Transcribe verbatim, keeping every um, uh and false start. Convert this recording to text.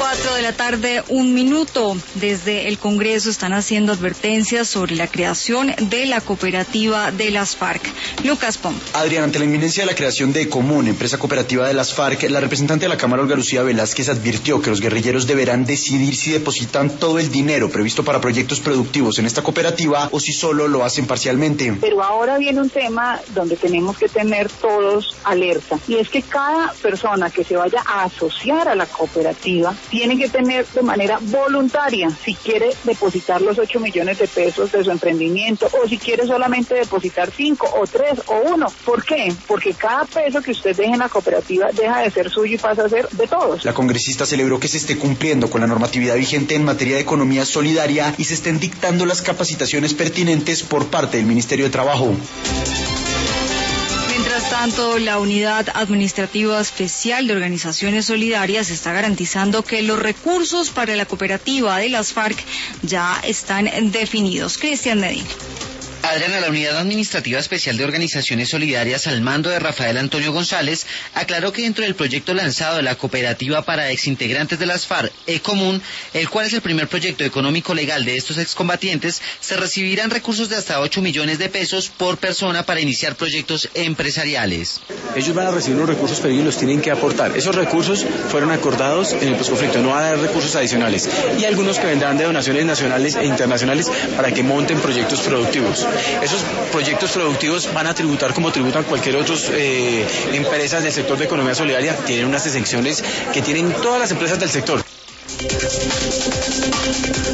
Cuatro de la tarde, un minuto. Desde el Congreso están haciendo advertencias sobre la creación de la cooperativa de las FARC. Lucas Pom. Adrián, ante la inminencia de la creación de Ecomún, empresa cooperativa de las FARC, la representante de la Cámara, Olga Lucía Velázquez, advirtió que los guerrilleros deberán decidir si depositan todo el dinero previsto para proyectos productivos en esta cooperativa o si solo lo hacen parcialmente. Pero ahora viene un tema donde tenemos que tener todos alerta, y es que cada persona que se vaya a asociar a la cooperativa tiene que tener de manera voluntaria si quiere depositar los ocho millones de pesos de su emprendimiento o si quiere solamente depositar cinco o tres o uno. ¿Por qué? Porque cada peso que usted deje en la cooperativa deja de ser suyo y pasa a ser de todos. La congresista celebró que se esté cumpliendo con la normatividad vigente en materia de economía solidaria y se estén dictando las capacitaciones pertinentes por parte del Ministerio de Trabajo. Mientras tanto, la Unidad Administrativa Especial de Organizaciones Solidarias está garantizando que los recursos para la cooperativa de las FARC ya están definidos. Cristian Medina. Adriana, la Unidad Administrativa Especial de Organizaciones Solidarias, al mando de Rafael Antonio González, aclaró que dentro del proyecto lanzado de la cooperativa para exintegrantes de las FARC, Ecomún, el cual es el primer proyecto económico legal de estos excombatientes, se recibirán recursos de hasta ocho millones de pesos por persona para iniciar proyectos empresariales. Ellos van a recibir los recursos, pero ellos los tienen que aportar. Esos recursos fueron acordados en el posconflicto, no van a haber recursos adicionales. Y algunos que vendrán de donaciones nacionales e internacionales para que monten proyectos productivos. Esos proyectos productivos van a tributar como tributan cualquier otra eh, empresas del sector de economía solidaria. Tienen unas exenciones que tienen todas las empresas del sector.